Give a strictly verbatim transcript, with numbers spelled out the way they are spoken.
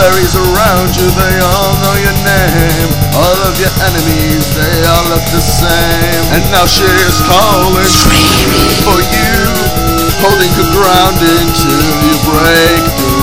fairies around you, they all know your name. All of your enemies, they all look the same. And now she is calling for you, holding your ground until you break through.